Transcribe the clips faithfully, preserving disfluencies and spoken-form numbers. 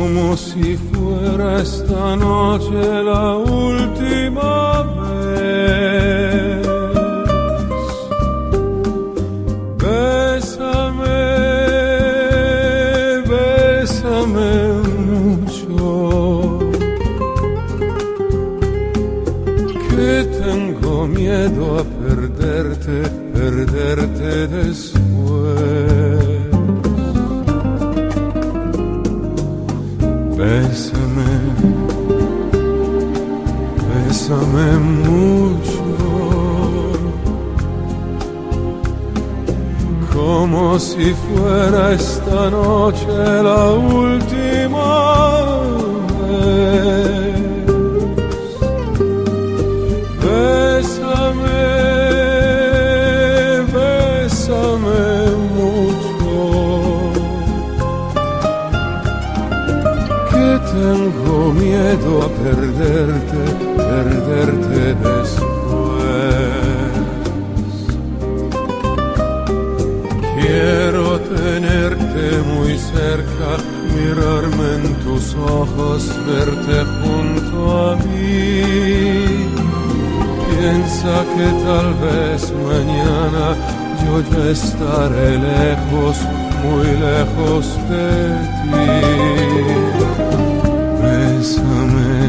como si fuera esta noche la última vez. Bésame, bésame mucho, que tengo miedo a perderte, perderte después. Bésame, bésame mucho, como si fuera esta noche la última vez. Bésame, bésame mucho, que tengo miedo a perderte, perderte después. Quiero tenerte muy cerca, mirarme en tus ojos, verte junto a mí. Piensa que tal vez mañana yo ya estaré lejos, muy lejos de ti. Bésame,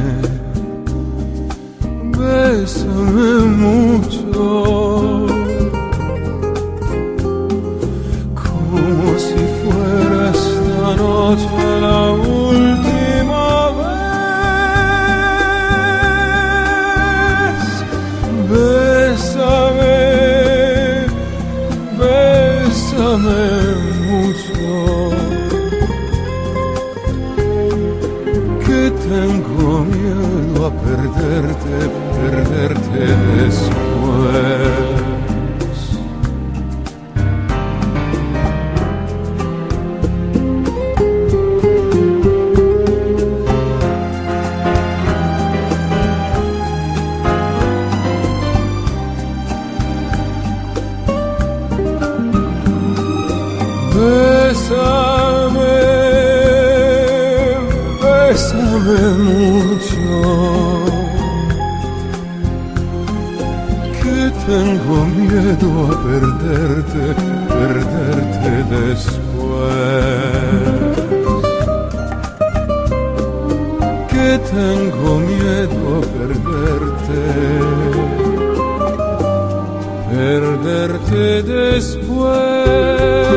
bésame mucho, como si fuera esta noche la última vez. Bésame, bésame mucho, que tengo miedo a perderte, perderte después. Bésame, bésame mucho, que tengo miedo a perderte, perderte después. Que tengo miedo a perderte, perderte después.